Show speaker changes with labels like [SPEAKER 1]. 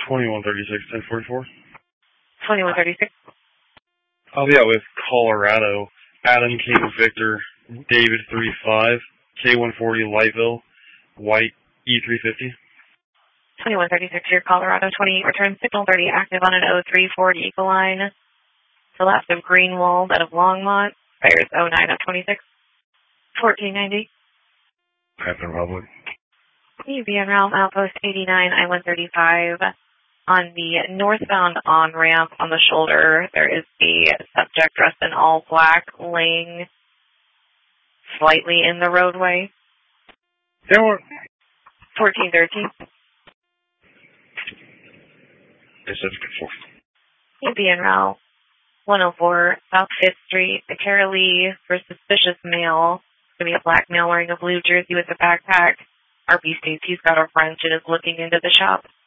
[SPEAKER 1] 2136, 1044.
[SPEAKER 2] 2136.
[SPEAKER 1] I'll be out with Colorado. Adam King Victor, David 35, K140 Lightville, White E350.
[SPEAKER 2] 2136 here, Colorado 28, return signal 30, active on an 03 Ford Ecoline. The last of Greenwald out of Longmont, fires 09 of 26, 1490.
[SPEAKER 1] Captain Republic.
[SPEAKER 2] UBN Realm, Outpost 89, I-135. On the northbound on-ramp on the shoulder, there is the subject dressed in all black, laying slightly in the roadway.
[SPEAKER 1] There were
[SPEAKER 2] 1413.
[SPEAKER 1] Yes, that's good.
[SPEAKER 2] UBN Realm, 104 South 5th Street, the Carolee for suspicious male. It's going to be a black male wearing a blue jersey with a backpack. RP states he's got a wrench and is looking into the shop.